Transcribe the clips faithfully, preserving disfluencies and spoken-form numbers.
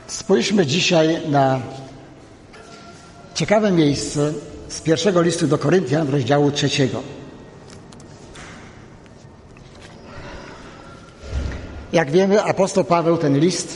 Spójrzmy dzisiaj na ciekawe miejsce z pierwszego listu do Koryntian, rozdziału trzeciego. Jak wiemy, apostoł Paweł ten list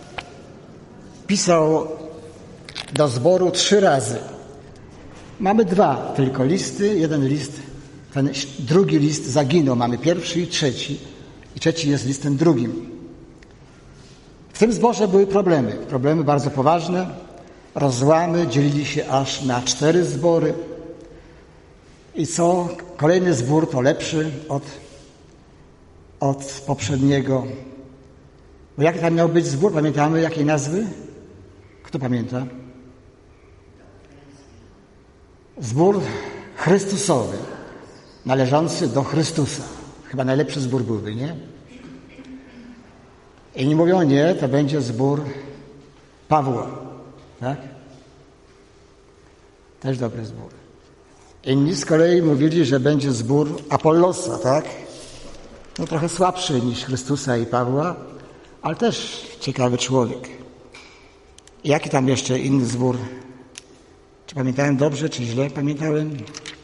pisał do zboru trzy razy. Mamy dwa tylko listy. Jeden list, ten drugi list zaginął. Mamy pierwszy i trzeci. I trzeci jest listem drugim. W tym zborze były problemy. Problemy bardzo poważne. Rozłamy dzielili się aż na cztery zbory. I co? Kolejny zbór to lepszy od, od poprzedniego. Bo jaki tam miał być zbór? Pamiętamy jakiej nazwy? Kto pamięta? Zbór Chrystusowy, należący do Chrystusa. Chyba najlepszy zbór byłby, nie? Inni mówią, nie, to będzie zbór Pawła. Tak? Też dobry zbór. Inni z kolei mówili, że będzie zbór Apollosa, tak? No trochę słabszy niż Chrystusa i Pawła, ale też ciekawy człowiek. I jaki tam jeszcze inny zbór? Czy pamiętałem dobrze, czy źle pamiętałem?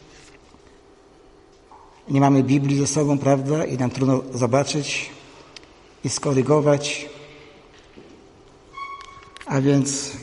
Nie mamy Biblii ze sobą, prawda? I nam trudno zobaczyć i skorygować. A więc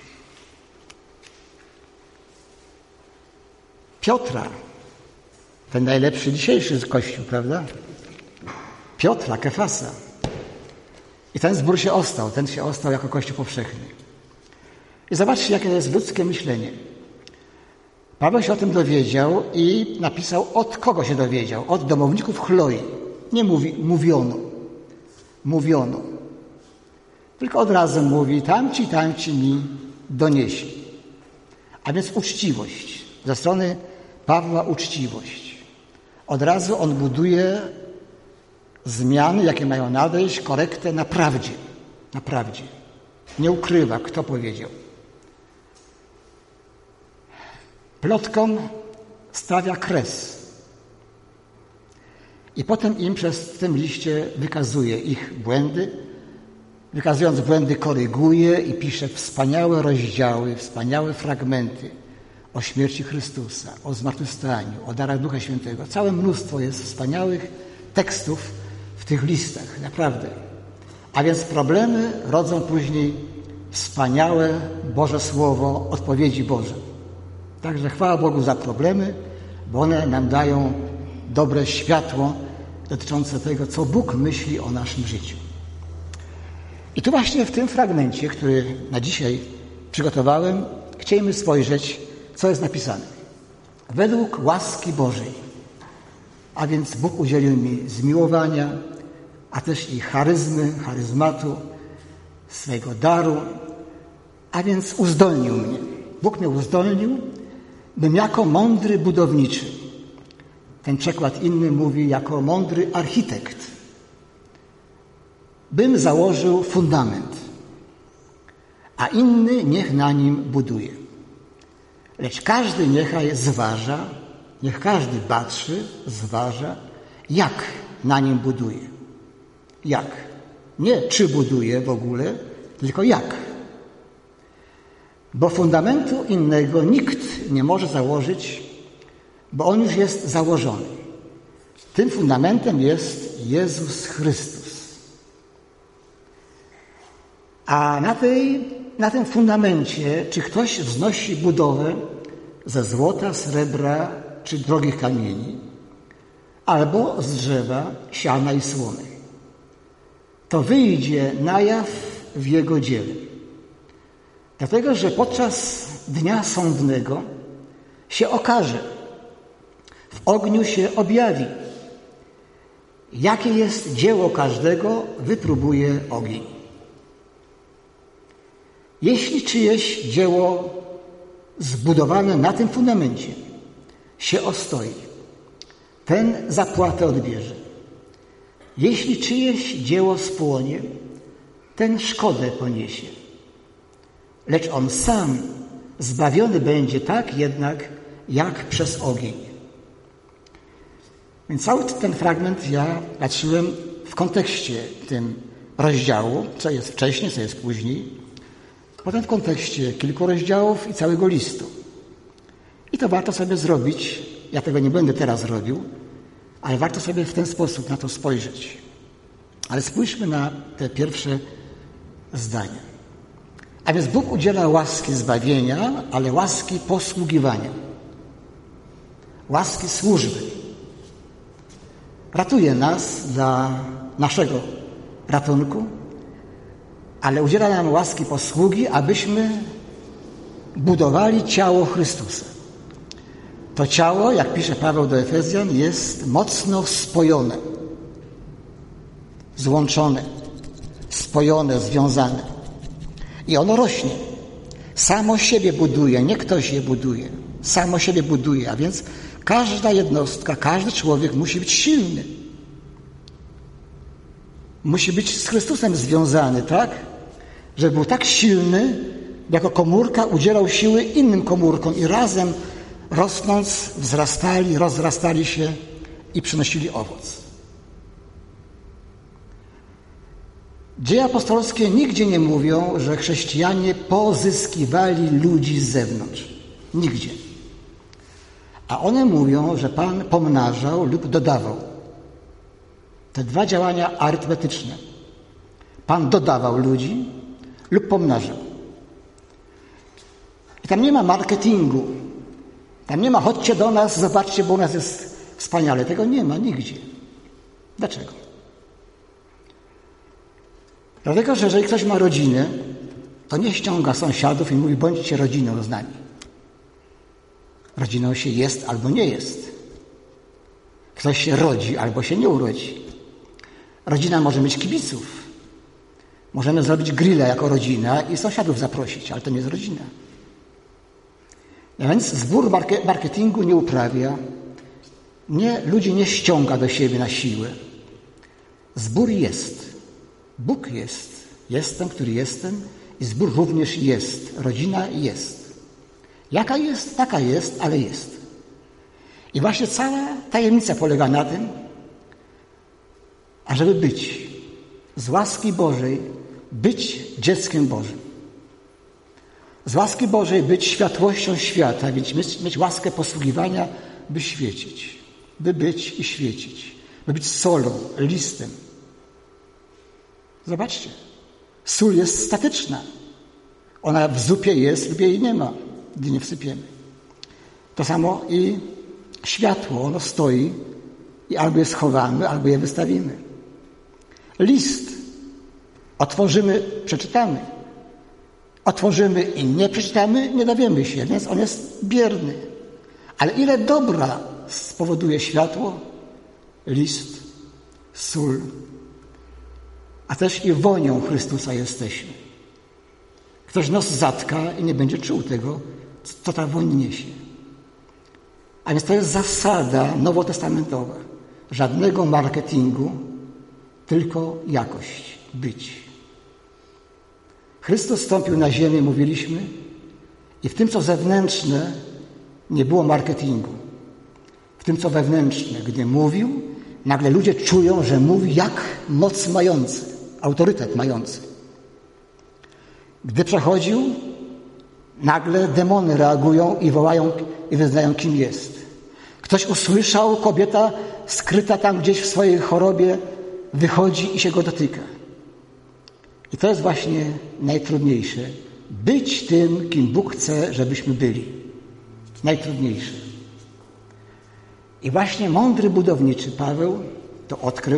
Piotra, ten najlepszy dzisiejszy Kościół, prawda? Piotra, Kefasa. I ten zbór się ostał, ten się ostał jako Kościół powszechny. I zobaczcie, jakie jest ludzkie myślenie. Paweł się o tym dowiedział i napisał, od kogo się dowiedział? Od domowników Chloi. Nie mówi, mówiono. Mówiono. Tylko od razu mówi, tamci, tamci mi donieśli. A więc uczciwość. Ze strony Pawła uczciwość. Od razu on buduje zmiany, jakie mają nadejść, korektę na prawdzie. Na prawdzie. Nie ukrywa, kto powiedział. Plotkom stawia kres. I potem im przez w tym liście wykazuje ich błędy. Wykazując błędy, koryguje i pisze wspaniałe rozdziały, wspaniałe fragmenty o śmierci Chrystusa, o zmartwychwstaniu, o darach Ducha Świętego. Całe mnóstwo jest wspaniałych tekstów w tych listach, naprawdę. A więc problemy rodzą później wspaniałe Boże Słowo, odpowiedzi Boże. Także chwała Bogu za problemy, bo one nam dają dobre światło dotyczące tego, co Bóg myśli o naszym życiu. I tu właśnie w tym fragmencie, który na dzisiaj przygotowałem, chcielibyśmy spojrzeć, co jest napisane. Według łaski Bożej, a więc Bóg udzielił mi zmiłowania, a też i charyzmy, charyzmatu, swego daru, a więc uzdolnił mnie. Bóg mnie uzdolnił, bym jako mądry budowniczy, ten przekład inny mówi jako mądry architekt, bym założył fundament, a inny niech na nim buduje. Lecz każdy niechaj zważa, niech każdy patrzy, zważa, jak na nim buduje. Jak? Nie czy buduje w ogóle, tylko jak. Bo fundamentu innego nikt nie może założyć, bo on już jest założony. Tym fundamentem jest Jezus Chrystus. A na, tej, na tym fundamencie, czy ktoś wznosi budowę ze złota, srebra czy drogich kamieni, albo z drzewa, siana i słomy, to wyjdzie na jaw w jego dziele. Dlatego, że podczas dnia sądnego się okaże, w ogniu się objawi, jakie jest dzieło każdego, wypróbuje ogień. Jeśli czyjeś dzieło zbudowane na tym fundamencie się ostoi, ten zapłatę odbierze. Jeśli czyjeś dzieło spłonie, ten szkodę poniesie. Lecz on sam zbawiony będzie tak jednak, jak przez ogień. Więc cały ten fragment ja patrzyłem w kontekście tym rozdziału, co jest wcześniej, co jest później. potem w kontekście kilku rozdziałów i całego listu. I to warto sobie zrobić. Ja tego nie będę teraz robił, ale warto sobie w ten sposób na to spojrzeć. Ale spójrzmy na te pierwsze zdania. A więc Bóg udziela łaski zbawienia, ale łaski posługiwania. Łaski służby. Ratuje nas dla naszego ratunku, ale udziela nam łaski posługi, abyśmy budowali ciało Chrystusa. To ciało, jak pisze Paweł do Efezjan, jest mocno spojone, złączone, spojone, związane. I ono rośnie. Samo siebie buduje, nie ktoś je buduje. Samo siebie buduje, a więc każda jednostka, każdy człowiek musi być silny. Musi być z Chrystusem związany, tak? Żeby był tak silny, jako komórka udzielał siły innym komórkom i razem rosnąc, wzrastali, rozrastali się i przynosili owoc. Dzieje apostolskie nigdzie nie mówią, że chrześcijanie pozyskiwali ludzi z zewnątrz. Nigdzie. A one mówią, że Pan pomnażał lub dodawał. Te dwa działania arytmetyczne. Pan dodawał ludzi lub pomnażał. I tam nie ma marketingu. Tam nie ma chodźcie do nas, zobaczcie, bo u nas jest wspaniale. Tego nie ma nigdzie. Dlaczego? Dlatego, że jeżeli ktoś ma rodzinę, to nie ściąga sąsiadów i mówi, bądźcie rodziną z nami. Rodziną się jest albo nie jest. Ktoś się rodzi albo się nie urodzi. Rodzina może mieć kibiców. Możemy zrobić grilla jako rodzina i sąsiadów zaprosić, ale to nie jest rodzina. A więc zbór marketingu nie uprawia, nie, ludzi nie ściąga do siebie na siłę. Zbór jest. Bóg jest. Jestem, który jestem i zbór również jest. Rodzina jest. Jaka jest? Taka jest, ale jest. I właśnie cała tajemnica polega na tym, ażeby być z łaski Bożej, być dzieckiem Bożym. Z łaski Bożej być światłością świata, więc mieć, mieć łaskę posługiwania, by świecić, by być i świecić, by być solą, listem. Zobaczcie, sól jest statyczna. Ona w zupie jest lub jej nie ma, gdy nie wsypiemy. To samo i światło, ono stoi i albo je schowamy, albo je wystawimy. List otworzymy, przeczytamy. Otworzymy i nie przeczytamy, nie dowiemy się, więc on jest bierny. Ale ile dobra spowoduje światło, list, sól, a też i wonią Chrystusa jesteśmy. Ktoś nos zatka i nie będzie czuł tego, co ta woń niesie. A więc to jest zasada nowotestamentowa. Żadnego marketingu, tylko jakość, być. Chrystus stąpił na ziemię, mówiliśmy, i w tym, co zewnętrzne, nie było marketingu. W tym, co wewnętrzne, gdy mówił, nagle ludzie czują, że mówi jak moc mający, autorytet mający. Gdy przechodził, nagle demony reagują i wołają i wyznają, kim jest. Ktoś usłyszał, kobieta skryta tam gdzieś w swojej chorobie wychodzi i się go dotyka. I to jest właśnie najtrudniejsze. Być tym, kim Bóg chce, żebyśmy byli. Najtrudniejsze. I właśnie mądry budowniczy Paweł to odkrył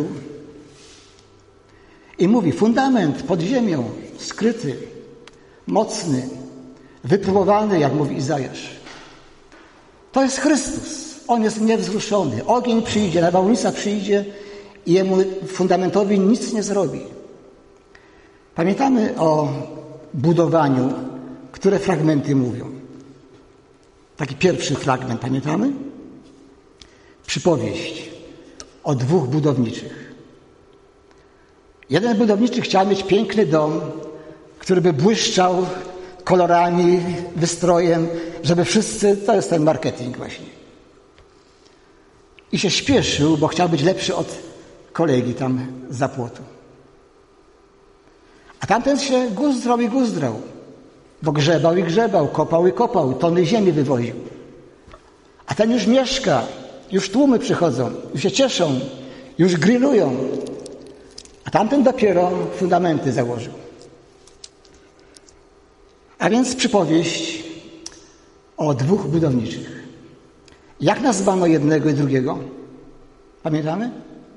i mówi, fundament pod ziemią, skryty, mocny, wypróbowany, jak mówi Izajasz. To jest Chrystus. On jest niewzruszony. Ogień przyjdzie, nawałnica przyjdzie i jemu fundamentowi nic nie zrobi. Pamiętamy o budowaniu, które fragmenty mówią. Taki pierwszy fragment, pamiętamy? Przypowieść o dwóch budowniczych. Jeden budowniczy chciał mieć piękny dom, który by błyszczał kolorami, wystrojem, żeby wszyscy, to jest ten marketing właśnie. I się śpieszył, bo chciał być lepszy od kolegi tam za płotu. A tamten się guzdrał i guzdrał. bo grzebał i grzebał, kopał i kopał, tony ziemi wywoził. A ten już mieszka, już tłumy przychodzą, już się cieszą, już grillują. A tamten dopiero fundamenty założył. A więc przypowieść o dwóch budowniczych. Jak nazwano jednego i drugiego? Pamiętamy?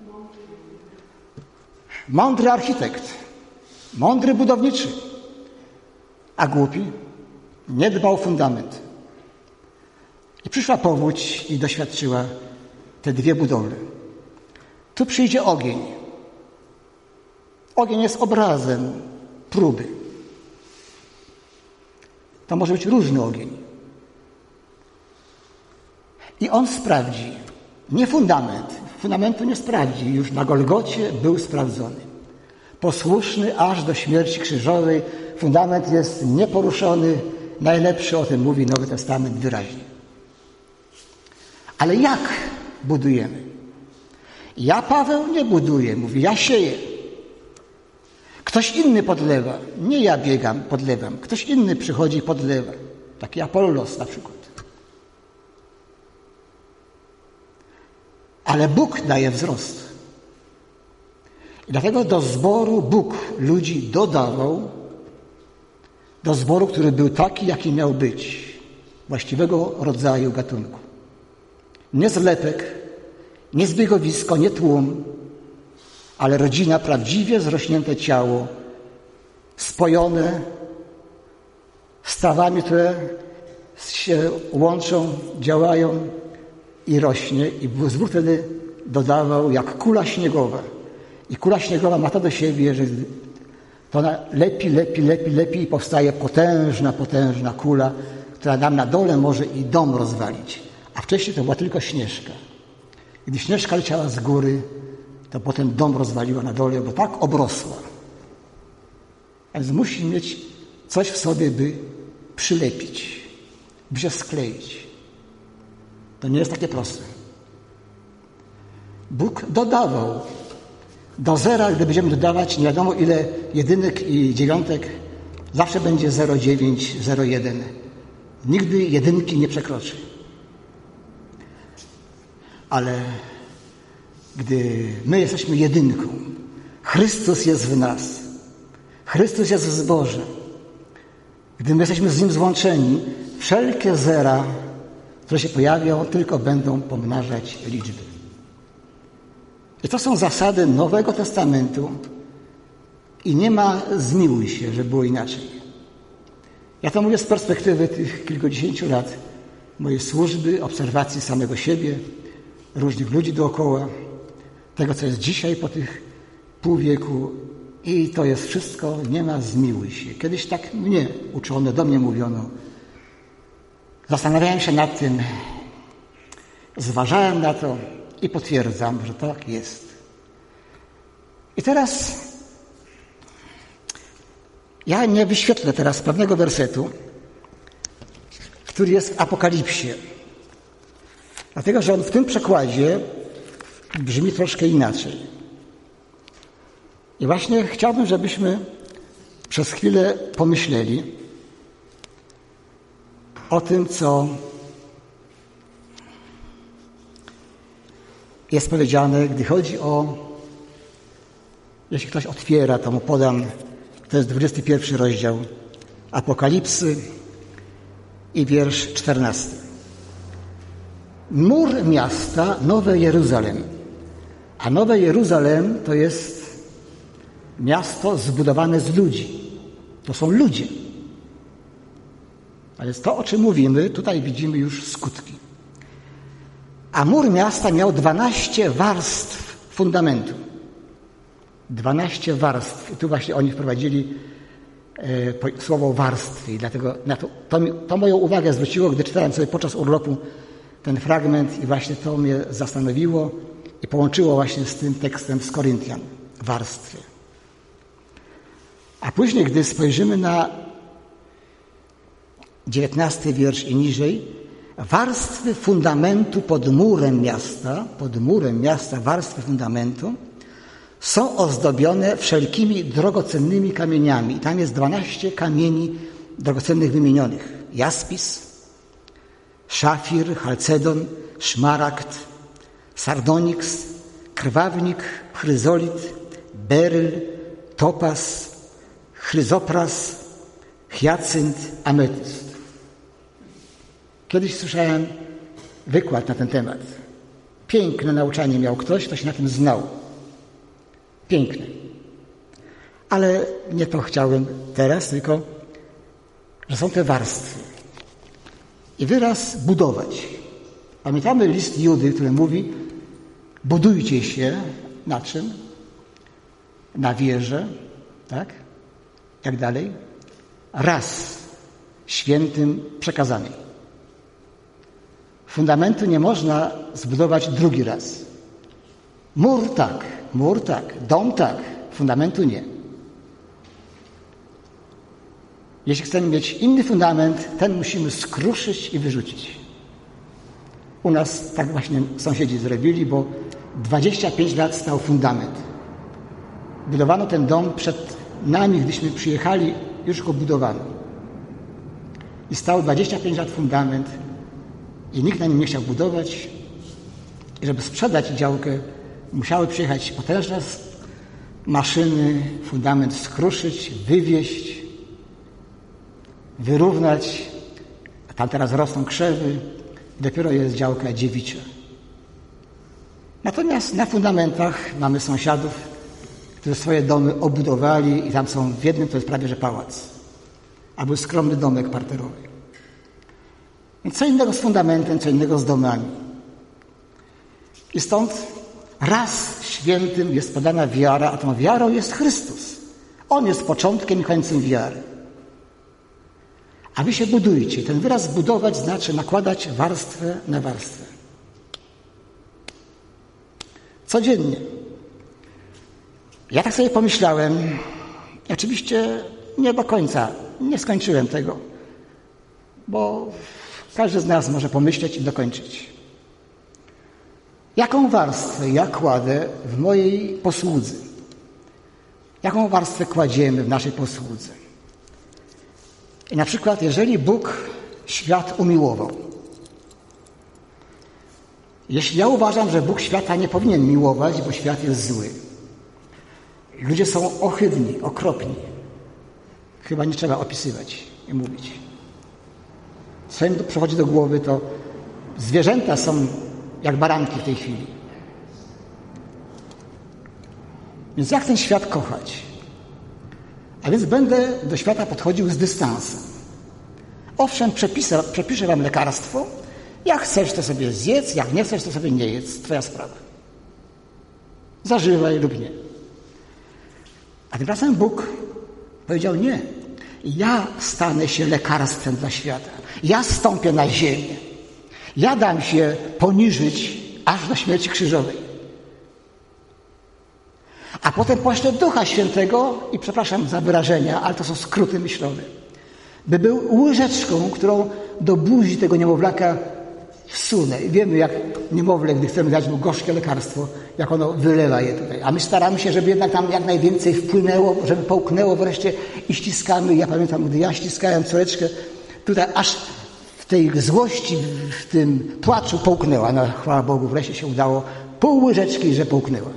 Mądry architekt, mądry budowniczy, a głupi nie dbał o fundament. I przyszła powódź i doświadczyła te dwie budowle. Tu przyjdzie ogień. Ogień jest obrazem próby. To może być różny ogień. I on sprawdzi. Nie fundament. Fundamentu nie sprawdzi. Już na Golgocie był sprawdzony. Posłuszny aż do śmierci krzyżowej. Fundament jest nieporuszony. Najlepszy, o tym mówi Nowy Testament wyraźnie. Ale jak budujemy? Ja, Paweł, nie buduję. Mówi, ja sieję. Ktoś inny podlewa. Nie ja biegam, podlewam. Ktoś inny przychodzi i podlewa. Taki Apollos na przykład. Ale Bóg daje wzrost. I dlatego do zboru Bóg ludzi dodawał, do zboru, który był taki, jaki miał być. Właściwego rodzaju gatunku. Nie zlepek, nie zbiegowisko, nie tłum, ale rodzina, prawdziwie zrośnięte ciało, spojone stawami, które się łączą, działają i rośnie. I zbór wtedy dodawał jak kula śniegowa. I kula śniegowa ma to do siebie, że to ona lepi, lepi, lepi, lepi i powstaje potężna, potężna kula, która nam na dole może i dom rozwalić. A wcześniej to była tylko śnieżka. Gdy śnieżka leciała z góry, to potem dom rozwaliła na dole, bo tak obrosła. A więc musi mieć coś w sobie, by przylepić, by się skleić. To nie jest takie proste. Bóg dodawał. Do zera, gdy będziemy dodawać nie wiadomo ile jedynek i dziewiątek, zawsze będzie zero przecinek dziewięć, zero przecinek jeden. Nigdy jedynki nie przekroczy. Ale gdy my jesteśmy jedynką, Chrystus jest w nas, Chrystus jest w zborze, gdy my jesteśmy z Nim złączeni, wszelkie zera, które się pojawią, tylko będą pomnażać liczby. I to są zasady Nowego Testamentu i nie ma zmiłuj się, że było inaczej. Ja to mówię z perspektywy tych kilkudziesięciu lat mojej służby, obserwacji samego siebie, różnych ludzi dookoła, tego, co jest dzisiaj po tych pół wieku i to jest wszystko, nie ma zmiłuj się. Kiedyś tak mnie uczono, do mnie mówiono. Zastanawiałem się nad tym, zważałem na to i potwierdzam, że tak jest. I teraz ja nie wyświetlę teraz pewnego wersetu, który jest w Apokalipsie. Dlatego, że on w tym przekładzie brzmi troszkę inaczej. I właśnie chciałbym, żebyśmy przez chwilę pomyśleli o tym, co jest powiedziane, gdy chodzi o, jeśli ktoś otwiera, to mu podam, to jest dwudziesty pierwszy rozdział Apokalipsy i wiersz czternasty. Mur miasta Nowe Jeruzalem. A Nowe Jeruzalem to jest miasto zbudowane z ludzi. To są ludzie. Ale to, o czym mówimy, tutaj widzimy już skutki. A mur miasta miał dwanaście warstw fundamentu. Dwanaście warstw. I tu właśnie oni wprowadzili e, słowo warstwy. I dlatego na to, to, to moją uwagę zwróciło, gdy czytałem sobie podczas urlopu ten fragment i właśnie to mnie zastanowiło i połączyło właśnie z tym tekstem z Koryntian. Warstwy. A później, gdy spojrzymy na dziewiętnasty wiersz i niżej, warstwy fundamentu pod murem miasta, pod murem miasta warstwy fundamentu są ozdobione wszelkimi drogocennymi kamieniami. I tam jest dwanaście kamieni drogocennych wymienionych. Jaspis, szafir, chalcedon, szmaragd, sardoniks, krwawnik, chryzolit, beryl, topaz, chryzopras, hyacynt, ametyst. Kiedyś słyszałem wykład na ten temat. Piękne nauczanie miał ktoś, kto się na tym znał. Piękne. Ale nie to chciałem teraz, tylko że są te warstwy. I wyraz budować. Pamiętamy list Judy, który mówi: budujcie się na czym? Na wierze, tak? Jak dalej? Raz świętym przekazanej. Fundamentu nie można zbudować drugi raz. Mur tak, mur tak, dom tak, fundamentu nie. Jeśli chcemy mieć inny fundament, ten musimy skruszyć i wyrzucić. U nas tak właśnie sąsiedzi zrobili, bo dwadzieścia pięć lat stał fundament. Budowano ten dom przed nami, gdyśmy przyjechali, już go budowano. I stał dwadzieścia pięć lat fundament i nikt na nim nie chciał budować. I żeby sprzedać działkę, musiały przyjechać potężne maszyny, fundament skruszyć, wywieźć, wyrównać. A tam teraz rosną krzewy. Dopiero jest działka dziewicza. Natomiast na fundamentach mamy sąsiadów, którzy swoje domy obudowali i tam są w jednym, to jest prawie że pałac. Albo skromny domek parterowy. Więc co innego z fundamentem, co innego z domami. I stąd raz świętym jest podana wiara, a tą wiarą jest Chrystus. On jest początkiem i końcem wiary. A wy się budujcie. Ten wyraz budować znaczy nakładać warstwę na warstwę. Codziennie. Ja tak sobie pomyślałem, oczywiście nie do końca, nie skończyłem tego, bo każdy z nas może pomyśleć i dokończyć. Jaką warstwę ja kładę w mojej posłudze? Jaką warstwę kładziemy w naszej posłudze? I na przykład, jeżeli Bóg świat umiłował, jeśli ja uważam, że Bóg świata nie powinien miłować, bo świat jest zły, ludzie są ohydni, okropni, chyba nie trzeba opisywać i mówić. Co mi przychodzi do głowy, to zwierzęta są jak baranki w tej chwili. Więc jak ten świat kochać? A więc będę do świata podchodził z dystansem. Owszem, przepiszę, przepiszę wam lekarstwo. Jak chcesz, to sobie zjedz, jak nie chcesz, to sobie nie jedz. Twoja sprawa. Zażywaj lub nie. A tymczasem Bóg powiedział nie. Ja stanę się lekarstwem dla świata. Ja stąpię na ziemię. Ja dam się poniżyć aż do śmierci krzyżowej. A potem poślę Ducha Świętego i przepraszam za wyrażenia, ale to są skróty myślowe. By był łyżeczką, którą do buzi tego niemowlaka wsunę. I wiemy, jak niemowlę, gdy chcemy dać mu gorzkie lekarstwo, jak ono wylewa je tutaj. A my staramy się, żeby jednak tam jak najwięcej wpłynęło, żeby połknęło wreszcie i ściskamy. Ja pamiętam, gdy ja ściskałem córeczkę, tutaj aż w tej złości, w tym płaczu połknęła. No chwała Bogu, wreszcie się udało pół łyżeczki, że połknęła.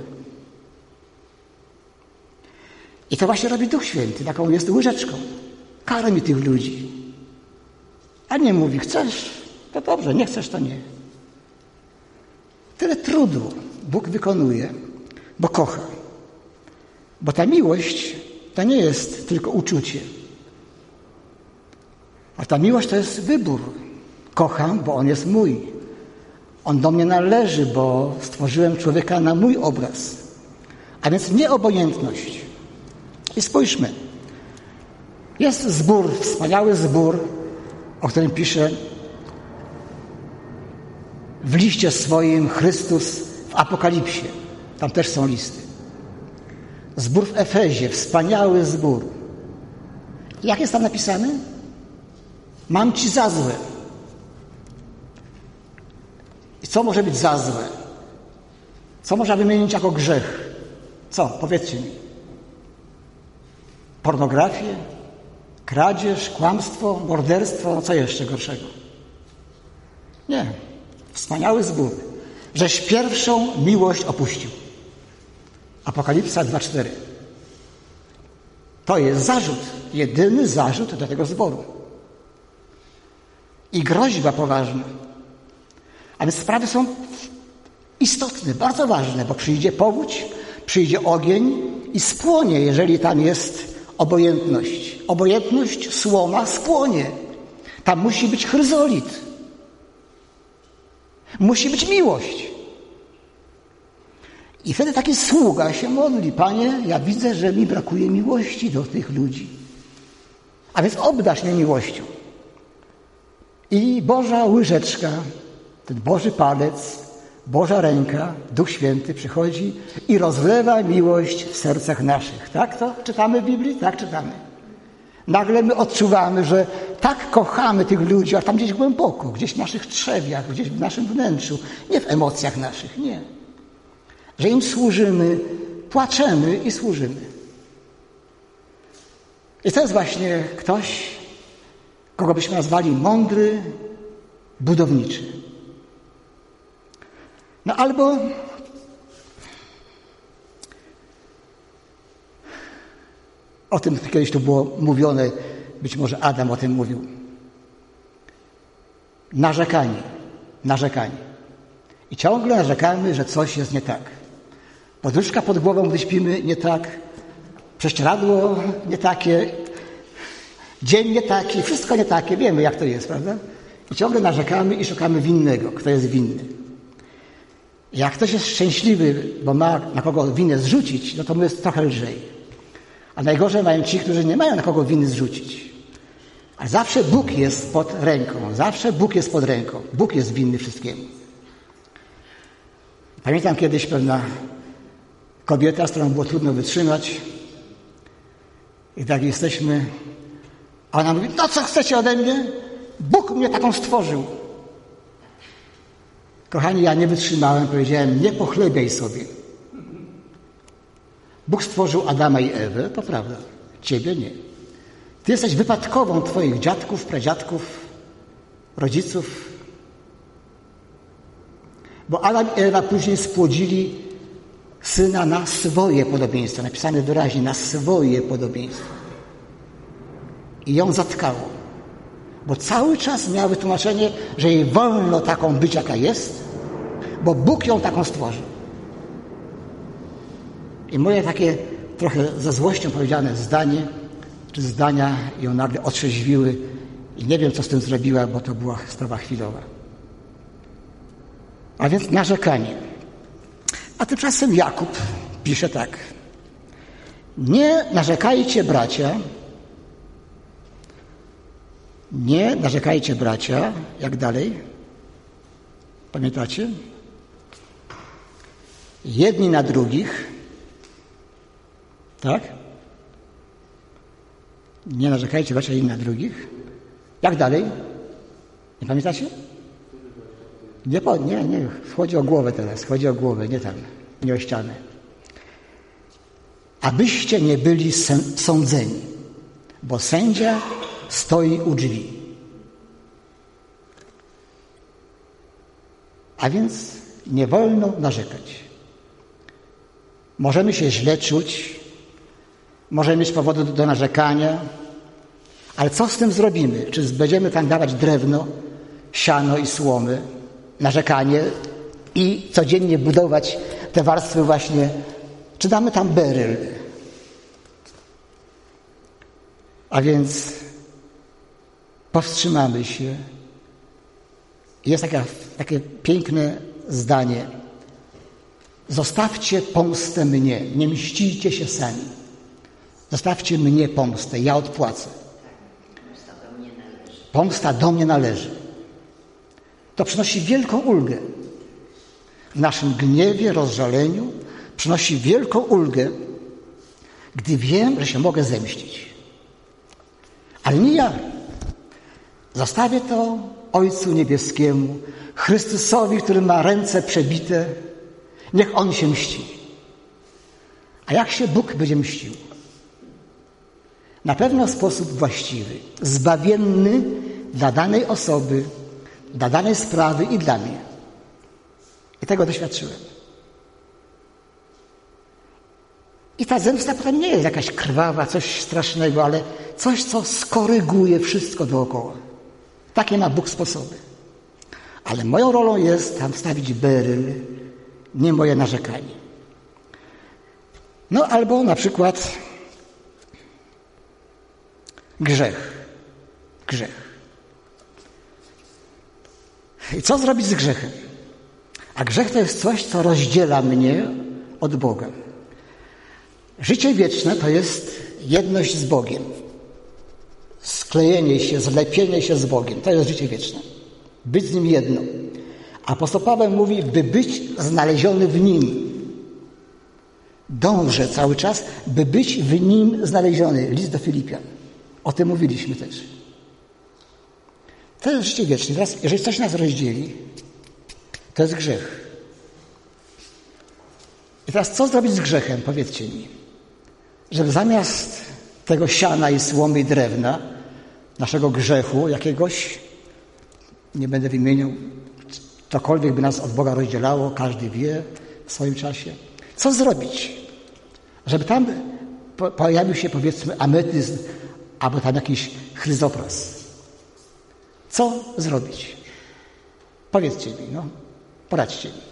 I to właśnie robi Duch Święty, taką jest łyżeczką. Karmi tych ludzi. A nie mówi, chcesz, to dobrze, nie chcesz, to nie. Tyle trudu Bóg wykonuje, bo kocha. Bo ta miłość to nie jest tylko uczucie. A ta miłość to jest wybór. Kocham, bo on jest mój. On do mnie należy, bo stworzyłem człowieka na mój obraz. A więc nieobojętność. I spójrzmy. Jest zbór, wspaniały zbór, o którym pisze w liście swoim Chrystus w Apokalipsie. Tam też są listy. Zbór w Efezie, wspaniały zbór. Jak jest tam napisane? Mam ci za złe. I co może być za złe? Co można wymienić jako grzech? Co? Powiedzcie mi. Pornografię? kradzież, kłamstwo, morderstwo, no co jeszcze gorszego? Nie. Wspaniały zbór. Żeś pierwszą miłość opuścił. Apokalipsa dwa cztery. To jest zarzut, jedyny zarzut do tego zboru. I groźba poważna. A więc sprawy są istotne, bardzo ważne, bo przyjdzie powódź, przyjdzie ogień i spłonie, jeżeli tam jest obojętność. Obojętność, słoma, spłonie. Tam musi być chryzolit. Musi być miłość. I wtedy taki sługa się modli: Panie, ja widzę, że mi brakuje miłości do tych ludzi. A więc obdarz mnie miłością. I Boża łyżeczka, ten Boży palec, Boża ręka, Duch Święty przychodzi i rozlewa miłość w sercach naszych. Tak to czytamy w Biblii? Tak czytamy. Nagle my odczuwamy, że tak kochamy tych ludzi, a tam gdzieś głęboko, gdzieś w naszych trzewiach, gdzieś w naszym wnętrzu, nie w emocjach naszych, nie. Że im służymy, płaczemy i służymy. I to jest właśnie ktoś, kogo byśmy nazwali mądry, budowniczy. No albo o tym kiedyś tu było mówione, być może Adam o tym mówił. Narzekanie, narzekanie. I ciągle narzekamy, że coś jest nie tak. Poduszka pod głową, gdy śpimy, nie tak. Prześcieradło nie takie. Dzień nie taki. Wszystko nie takie. Wiemy, jak to jest, prawda? I ciągle narzekamy i szukamy winnego. Kto jest winny? Jak ktoś jest szczęśliwy, bo ma na kogo winę zrzucić, no to mu jest trochę lżej. A najgorzej mają ci, którzy nie mają na kogo winy zrzucić. A zawsze Bóg jest pod ręką. Zawsze Bóg jest pod ręką. Bóg jest winny wszystkiemu. Pamiętam kiedyś pewna kobieta, z którą było trudno wytrzymać. I tak jesteśmy. A ona mówi: no co chcecie ode mnie? Bóg mnie taką stworzył. Kochani, ja nie wytrzymałem, powiedziałem: nie pochlebiaj sobie. Bóg stworzył Adama i Ewę, to prawda. Ciebie nie. Ty jesteś wypadkową twoich dziadków, pradziadków, rodziców. Bo Adam i Ewa później spłodzili syna na swoje podobieństwo. Napisane wyraźnie: na swoje podobieństwo. I ją zatkało. Bo cały czas miała wytłumaczenie, że jej wolno taką być, jaka jest, bo Bóg ją taką stworzył. I moje takie trochę ze złością powiedziane zdanie, czy zdania ją nagle otrzeźwiły i nie wiem, co z tym zrobiła, bo to była sprawa chwilowa. A więc narzekanie. A tymczasem Jakub pisze tak: nie narzekajcie, bracia, nie narzekajcie, bracia, jak dalej? Pamiętacie? Jedni na drugich, tak? Nie narzekajcie, bracia, jedni na drugich. Jak dalej? Nie pamiętacie? Nie, nie, nie. Chodzi o głowę teraz. Chodzi o głowę, nie tam. Nie o ścianę. Abyście nie byli sądzeni, bo sędzia stoi u drzwi. A więc nie wolno narzekać. Możemy się źle czuć, możemy mieć powody do narzekania, ale co z tym zrobimy? Czy będziemy tam dawać drewno, siano i słomy, narzekanie i codziennie budować te warstwy właśnie, czy damy tam beryl? A więc powstrzymamy się. Jest taka, takie piękne zdanie: zostawcie pomstę mnie, nie mścicie się sami. Zostawcie mnie pomstę, ja odpłacę. Pomsta do mnie należy. To przynosi wielką ulgę. W naszym gniewie, rozżaleniu przynosi wielką ulgę, gdy wiem, że się mogę zemścić. Ale nie ja. Zostawię to Ojcu Niebieskiemu, Chrystusowi, który ma ręce przebite. Niech On się mści. A jak się Bóg będzie mścił? Na pewno w sposób właściwy, zbawienny dla danej osoby, dla danej sprawy i dla mnie. I tego doświadczyłem. I ta zemsta potem nie jest jakaś krwawa, coś strasznego, ale coś, co skoryguje wszystko dookoła. Takie ma Bóg sposoby. Ale moją rolą jest tam wstawić beryl, nie moje narzekanie. No albo na przykład grzech. Grzech. I co zrobić z grzechem? A grzech to jest coś, co rozdziela mnie od Boga. Życie wieczne to jest jedność z Bogiem. Sklejenie się, zlepienie się z Bogiem. To jest życie wieczne. Być z Nim jedno. Apostoł Paweł mówi, by być znaleziony w Nim. Dążę cały czas, by być w Nim znaleziony. List do Filipian. O tym mówiliśmy też. To jest życie wieczne. Teraz, jeżeli coś nas rozdzieli, to jest grzech. I teraz co zrobić z grzechem? Powiedzcie mi. Żeby zamiast tego siana i słomy i drewna, naszego grzechu jakiegoś, nie będę wymieniał, cokolwiek by nas od Boga rozdzielało, każdy wie w swoim czasie. Co zrobić? Żeby tam pojawił się, powiedzmy, ametyzm albo tam jakiś chryzopras. Co zrobić? Powiedzcie mi, no. Poradźcie mi.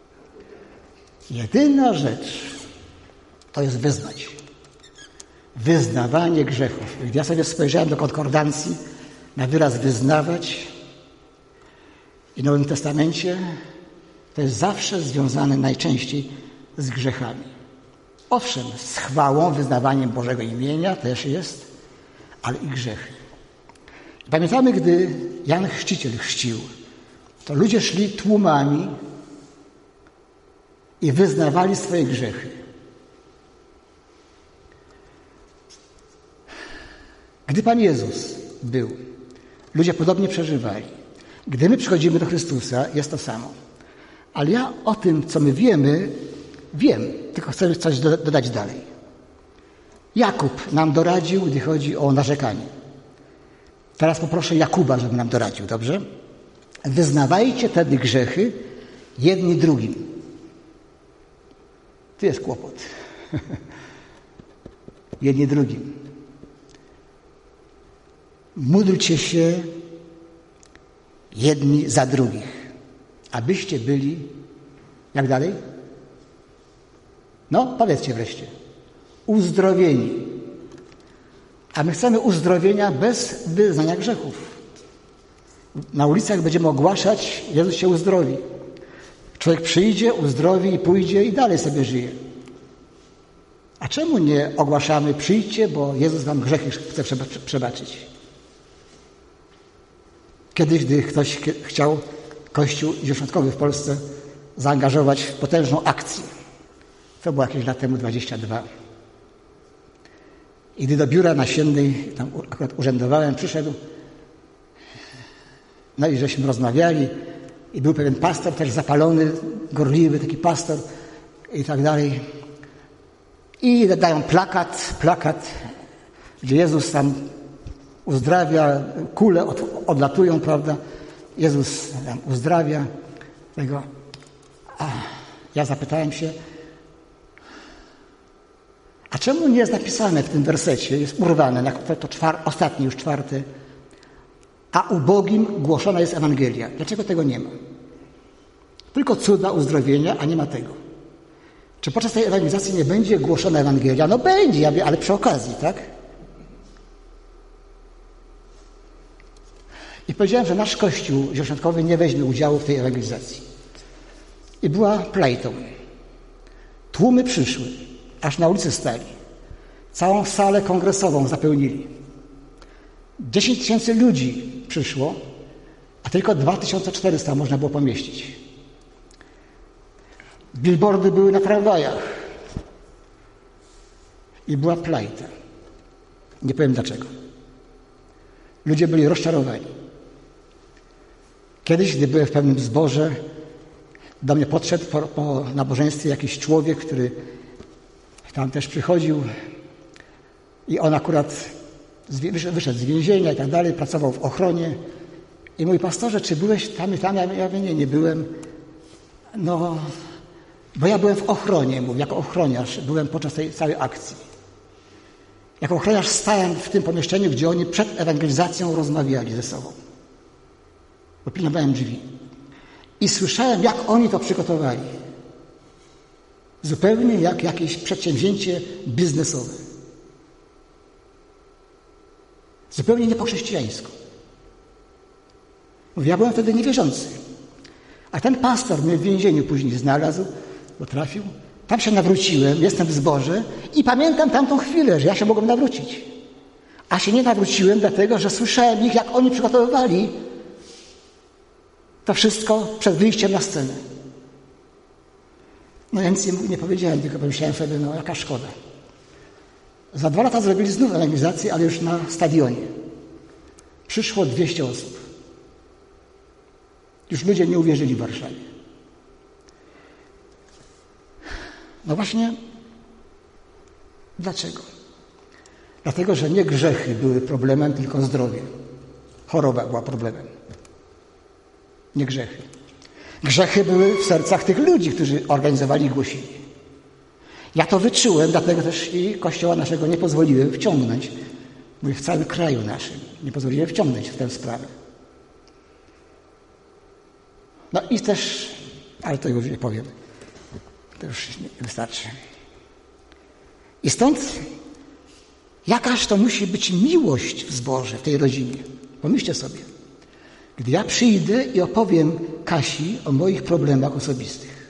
Jedyna rzecz to jest wyznać. Wyznawanie grzechów. Gdy ja sobie spojrzałem do konkordancji na wyraz wyznawać i w Nowym Testamencie, to jest zawsze związane najczęściej z grzechami. Owszem, z chwałą, wyznawaniem Bożego imienia też jest, ale i grzechy. Pamiętamy, gdy Jan Chrzciciel chrzcił, to ludzie szli tłumami i wyznawali swoje grzechy. Gdy Pan Jezus był, ludzie podobnie przeżywali. Gdy my przychodzimy do Chrystusa, jest to samo. Ale ja o tym, co my wiemy, wiem, tylko chcę coś dodać dalej. Jakub nam doradził, gdy chodzi o narzekanie. Teraz poproszę Jakuba, żeby nam doradził, dobrze? Wyznawajcie tedy grzechy jedni drugim. Tu jest kłopot. Jedni drugim. Módlcie się jedni za drugich, abyście byli, jak dalej? No, powiedzcie wreszcie. Uzdrowieni. A my chcemy uzdrowienia bez wyznania grzechów. Na ulicach będziemy ogłaszać, Jezus się uzdrowi. Człowiek przyjdzie, uzdrowi i pójdzie i dalej sobie żyje. A czemu nie ogłaszamy, przyjdźcie, bo Jezus wam grzechy chce przebaczyć? Kiedyś, gdy ktoś chciał Kościół dziesiątkowy w Polsce zaangażować w potężną akcję. To było jakieś lat temu dwadzieścia dwa. I gdy do biura nasiennej, tam akurat urzędowałem, przyszedł, no i żeśmy rozmawiali i był pewien pastor, też zapalony, gorliwy taki pastor i tak dalej. I dają plakat, plakat, gdzie Jezus tam uzdrawia, kule od, odlatują, prawda? Jezus tam uzdrawia tego. A ja zapytałem się, a czemu nie jest napisane w tym wersecie, jest urwane, to, to czwar, ostatni już czwarty, a ubogim głoszona jest Ewangelia. Dlaczego tego nie ma? Tylko cuda, uzdrowienia, a nie ma tego. Czy podczas tej ewangelizacji nie będzie głoszona Ewangelia? No będzie, ale przy okazji, tak? I powiedziałem, że nasz Kościół dziesiątkowy nie weźmie udziału w tej ewangelizacji. I była plajtą. Tłumy przyszły, aż na ulicy stali. Całą salę kongresową zapełnili. Dziesięć tysięcy ludzi przyszło, a tylko dwa tysiące czterysta można było pomieścić. Billboardy były na tramwajach. I była plajta. Nie powiem dlaczego. Ludzie byli rozczarowani. Kiedyś, gdy byłem w pewnym zborze, do mnie podszedł po, po nabożeństwie jakiś człowiek, który tam też przychodził i on akurat wyszedł z więzienia i tak dalej, pracował w ochronie. I mój pastorze, czy byłeś tam i tam? Ja, ja mówię, nie, nie byłem. No, bo ja byłem w ochronie, mówię, jako ochroniarz byłem podczas tej całej akcji. Jako ochroniarz stałem w tym pomieszczeniu, gdzie oni przed ewangelizacją rozmawiali ze sobą. Bo pilnowałem drzwi. I słyszałem, jak oni to przygotowali. Zupełnie jak jakieś przedsięwzięcie biznesowe. Zupełnie nie po chrześcijańsku. Mówię, ja byłem wtedy niewierzący. A ten pastor mnie w więzieniu później znalazł, bo trafił. Tam się nawróciłem, jestem w zborze i pamiętam tamtą chwilę, że ja się mogłem nawrócić. A się nie nawróciłem dlatego, że słyszałem ich, jak oni przygotowywali to wszystko przed wyjściem na scenę. No ja nic nie, nie powiedziałem, tylko pomyślałem sobie, no jaka szkoda. Za dwa lata zrobili znów ewangelizację, ale już na stadionie. Przyszło dwieście osób. Już ludzie nie uwierzyli w Warszawie. No właśnie, dlaczego? Dlatego, że nie grzechy były problemem, tylko zdrowie. Choroba była problemem. Nie grzechy. Grzechy były w sercach tych ludzi, którzy organizowali i głosili. Ja to wyczułem, dlatego też i Kościoła naszego nie pozwoliłem wciągnąć, mówię, w całym kraju naszym, nie pozwoliłem wciągnąć w tę sprawę. No i też, ale to już nie powiem, to już nie wystarczy. I stąd jakaż to musi być miłość w zborze, w tej rodzinie. Pomyślcie sobie, gdy ja przyjdę i opowiem Kasi o moich problemach osobistych.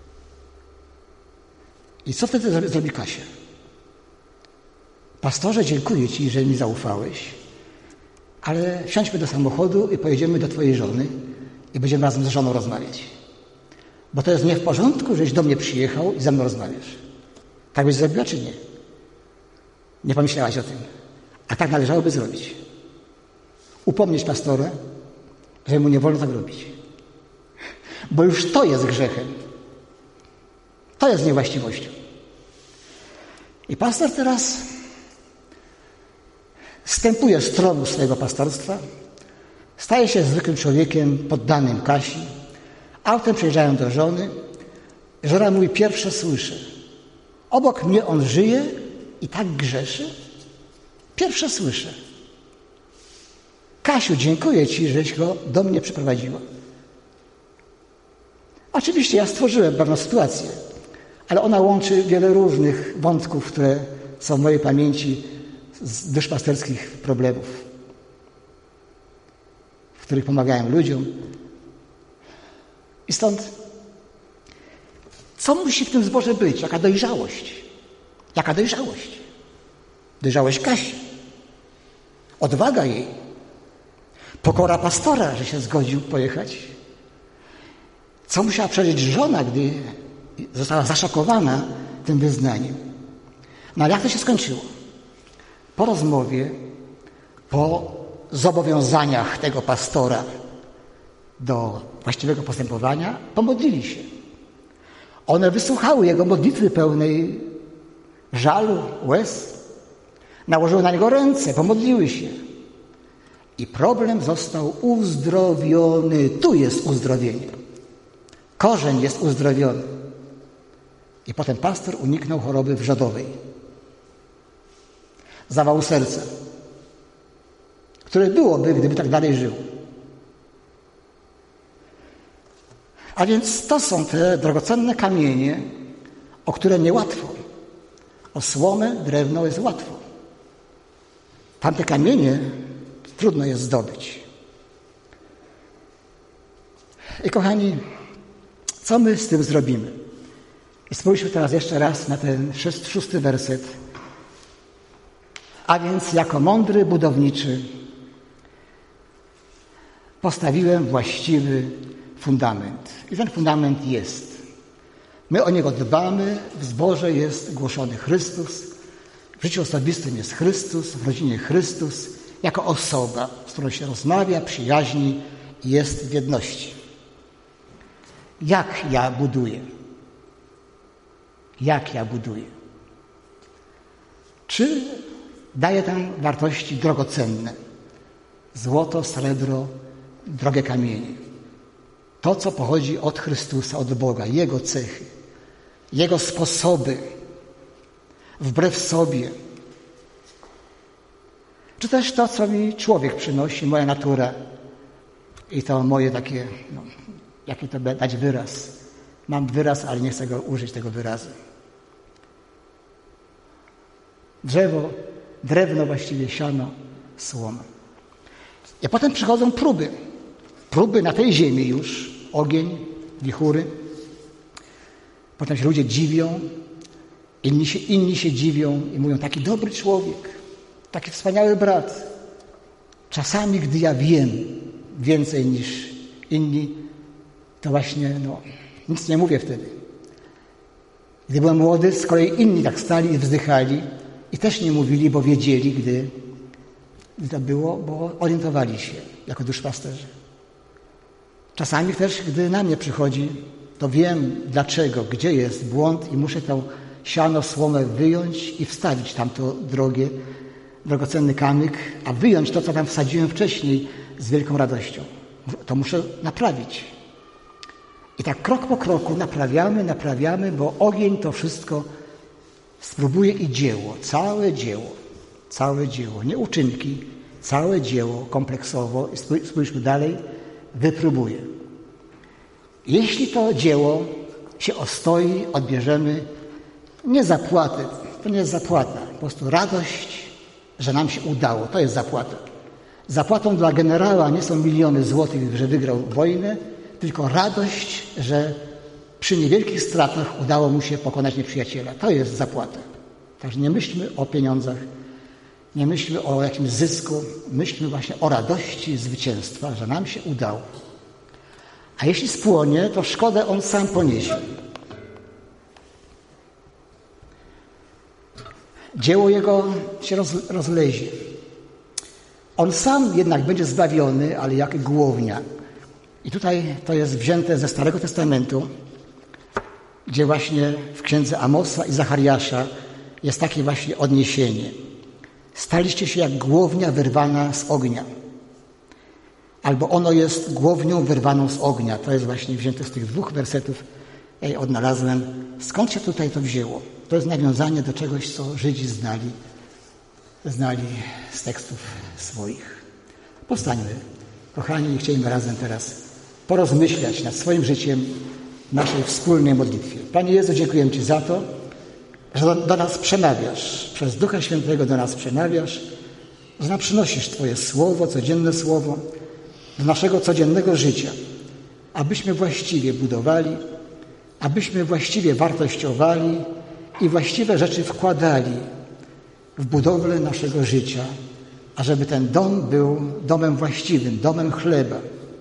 I co wtedy zrobi Kasia? Pastorze, dziękuję Ci, że mi zaufałeś, ale wsiądźmy do samochodu i pojedziemy do Twojej żony i będziemy razem z żoną rozmawiać. Bo to jest nie w porządku, żeś do mnie przyjechał i ze mną rozmawiasz. Tak byś zrobiła, czy nie? Nie pomyślałaś o tym. A tak należałoby zrobić. Upomnieć pastora, że mu nie wolno tak robić. Bo już to jest grzechem. To jest niewłaściwością. I pastor teraz zstępuje z tronu swojego pastorstwa, staje się zwykłym człowiekiem poddanym Kasi. Autem przyjeżdżają do żony. Żona mówi, pierwsze słyszę. Obok mnie on żyje i tak grzeszy? Pierwsze słyszę. Kasiu, dziękuję Ci, żeś go do mnie przyprowadziła. Oczywiście ja stworzyłem pewną sytuację, ale ona łączy wiele różnych wątków, które są w mojej pamięci z duszpasterskich problemów, w których pomagałem ludziom. I stąd, co musi w tym zborze być? Jaka dojrzałość? Jaka dojrzałość? Dojrzałość Kasi. Odwaga jej. Pokora pastora, że się zgodził pojechać. Co musiała przeżyć żona, gdy została zaszokowana tym wyznaniem. No ale jak to się skończyło? Po rozmowie, po zobowiązaniach tego pastora do właściwego postępowania, pomodlili się. One wysłuchały jego modlitwy pełnej żalu, łez. Nałożyły na niego ręce, pomodliły się. I problem został uzdrowiony. Tu jest uzdrowienie. Korzeń jest uzdrowiony. I potem pastor uniknął choroby wrzodowej. Zawału serca, które byłoby, gdyby tak dalej żył. A więc to są te drogocenne kamienie, o które niełatwo. O słomę, drewno jest łatwo. Tamte kamienie trudno jest zdobyć. I kochani, co my z tym zrobimy? I spójrzmy teraz jeszcze raz na ten szósty werset. A więc jako mądry budowniczy postawiłem właściwy fundament. I ten fundament jest. My o niego dbamy, w zborze jest głoszony Chrystus, w życiu osobistym jest Chrystus, w rodzinie Chrystus, jako osoba, z którą się rozmawia, przyjaźni i jest w jedności. Jak ja buduję? Jak ja buduję? Czy daje tam wartości drogocenne. Złoto, srebro, drogie kamienie. To, co pochodzi od Chrystusa, od Boga, Jego cechy, Jego sposoby, wbrew sobie. Czy też to, co mi człowiek przynosi, moja natura i to moje takie, no, jaki to dać wyraz. Mam wyraz, ale nie chcę go użyć, tego wyrazu. Drzewo, drewno właściwie, siano, słoma. I potem przychodzą próby. Próby na tej ziemi już, ogień, wichury. Potem się ludzie dziwią, inni się, inni się dziwią i mówią, taki dobry człowiek, taki wspaniały brat. Czasami, gdy ja wiem więcej niż inni, to właśnie no, nic nie mówię wtedy. Gdy byłem młody, z kolei inni tak stali i wzdychali i też nie mówili, bo wiedzieli, gdy, gdy to było, bo orientowali się jako duszpasterze. Czasami też, gdy na mnie przychodzi, to wiem dlaczego, gdzie jest błąd i muszę to siano, słomę wyjąć i wstawić tamto drogie, drogocenny kamyk, a wyjąć to, co tam wsadziłem wcześniej z wielką radością. To muszę naprawić. I tak krok po kroku naprawiamy, naprawiamy, bo ogień to wszystko spróbuje i dzieło, całe dzieło, całe dzieło, nie uczynki, całe dzieło kompleksowo, spójrzmy dalej, wypróbuje. Jeśli to dzieło się ostoi, odbierzemy, nie zapłatę, to nie jest zapłata, po prostu radość, że nam się udało, to jest zapłata. Zapłatą dla generała nie są miliony złotych, że wygrał wojnę, tylko radość, że przy niewielkich stratach udało mu się pokonać nieprzyjaciela. To jest zapłata. Także nie myślmy o pieniądzach, nie myślmy o jakimś zysku, myślmy właśnie o radości zwycięstwa, że nam się udało. A jeśli spłonie, to szkodę on sam poniesie. Dzieło jego się roz, rozlezie. On sam jednak będzie zbawiony, ale jak głownia. I tutaj to jest wzięte ze Starego Testamentu, gdzie właśnie w księdze Amosa i Zachariasza jest takie właśnie odniesienie. Staliście się jak głownia wyrwana z ognia. Albo ono jest głownią wyrwaną z ognia. To jest właśnie wzięte z tych dwóch wersetów. Ja odnalazłem. Skąd się tutaj to wzięło? To jest nawiązanie do czegoś, co Żydzi znali, znali z tekstów swoich. Powstańmy, kochani, i chcielibyśmy razem teraz porozmyślać nad swoim życiem w naszej wspólnej modlitwie. Panie Jezu, dziękuję Ci za to, że do, do nas przemawiasz, przez Ducha Świętego do nas przemawiasz, że nam przynosisz Twoje słowo, codzienne słowo do naszego codziennego życia, abyśmy właściwie budowali, abyśmy właściwie wartościowali i właściwe rzeczy wkładali w budowlę naszego życia, ażeby ten dom był domem właściwym, domem chleba.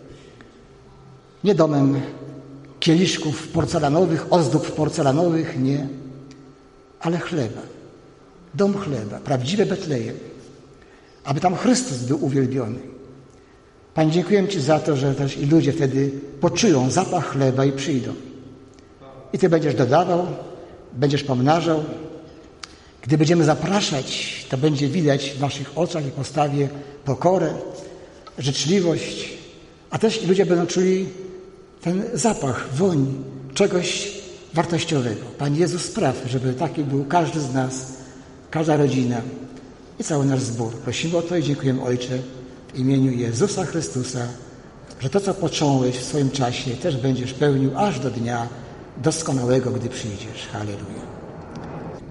Nie domem kieliszków porcelanowych, ozdób porcelanowych, nie, ale chleba. Dom chleba, prawdziwe Betlejem. Aby tam Chrystus był uwielbiony. Panie, dziękuję Ci za to, że też i ludzie wtedy poczują zapach chleba i przyjdą. I Ty będziesz dodawał, będziesz pomnażał. Gdy będziemy zapraszać, to będzie widać w naszych oczach i postawie pokorę, życzliwość, a też i ludzie będą czuli ten zapach, woń czegoś wartościowego. Panie Jezu, spraw, żeby taki był każdy z nas, każda rodzina i cały nasz zbór. Prosimy o to i dziękujemy, Ojcze, w imieniu Jezusa Chrystusa, że to, co począłeś w swoim czasie, też będziesz pełnił aż do dnia doskonałego, gdy przyjdziesz. Halleluja.